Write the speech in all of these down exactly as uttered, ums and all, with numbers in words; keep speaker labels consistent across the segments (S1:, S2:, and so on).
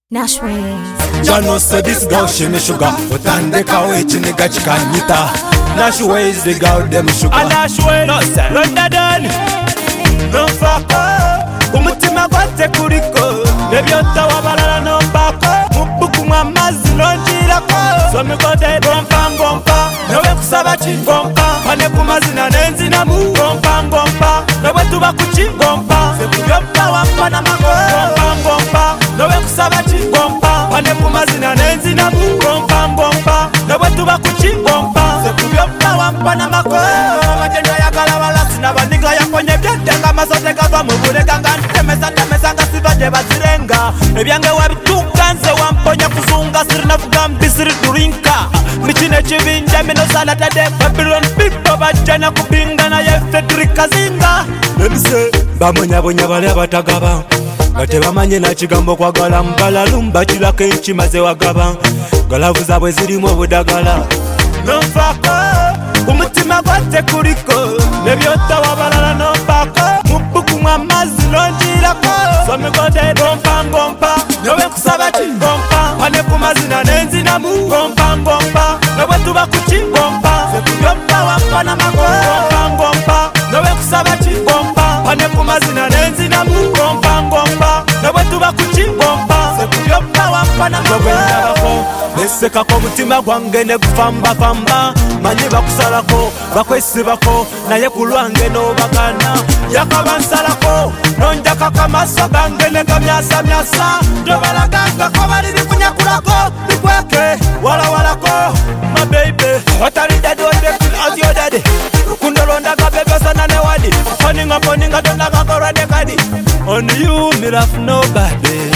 S1: Nashways.
S2: Jano said this girl she me sugar, but and the cow each nigga chicken nita. Nashways the girl them sugar.
S3: And Nashways, no sir, run that down. No fuck up, umutima gwate kuriko. Baby otawa balala no bako. Mubuku mwamazi lonjirako. So me go de bompa bompa. Nawe kusaba chingompa. Pane kumazina nenzi na mu. Bompa bompa. Nawe tuba kuchingompa. Sekuyompa wampa na mago. Bompa bompa. Nawe kusaba chingompa. Pane kumazina nenzi na mu. Bompa bompa. Nawe tuba kuchingompa. Sekuyompa wampa na mago. Majendo ya kalawala sina bandinga ya kwenye byendenga. Masote kava mubure ganga. Temesa temesa ngasiva jeba zirenga. Ebyange wabituka nze wamponya kuzunga. Sirina fuga mbisiri durinka. Michine chivinja mino salata de Babylon people bajana kupinga na ye Frederick Zinga.
S2: Nemise bamonya bonya bale abatagaba. Bate bamanye na kigambo kwa gala mbala lumba kilako enchimaze wagaba. Galavu zabwe zirimo budagala.
S3: No fako umutima gwate kuriko. Nebyota wabalala no bako. Mubuku mwamazi lonjirako. So me go de bompa bompa. Nawe kusaba chingompa. Pane kumazina nenzi na mu. Bompa bompa. Nawe tuba kuchingompa. Sekuyompa wampa na mago. Bompa bompa. Nawe kusaba chingompa. Pane kumazina nenzi na mu. Bompa bompa. Nawe tuba kuchingompa. Sekuyompa wampa na mago.
S2: Neseka ko mutima gwange ne kufamba famba. Manye bakusalako bakwesibako naye kulwange no bakana. Yakabansalako nonjaka kamaso gange ne gamyasa myasa. Ndobalaganga ko baliri kunyakulako bikweke wala walako. My baby, what are you doing as your daddy? Kundolonda ka bebe sana ne wadi. Poninga poninga donda ka kora de kadi. On you me love nobody.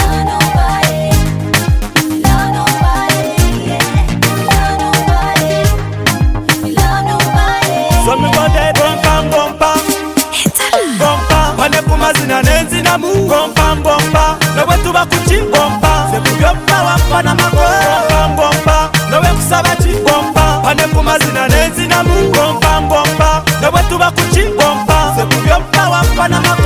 S3: So me go de bompa bompa. Bompa, pane kumazina nenzi na mu. Bompa bompa, nawe tuba kuchingompa. Sekuyompa wampa na mago. Bompa bompa, nawe kusaba chingompa. Pane kumazina nenzi na mu. Bompa bompa, nawe tuba kuchingompa. Sekuyompa wampa na mago.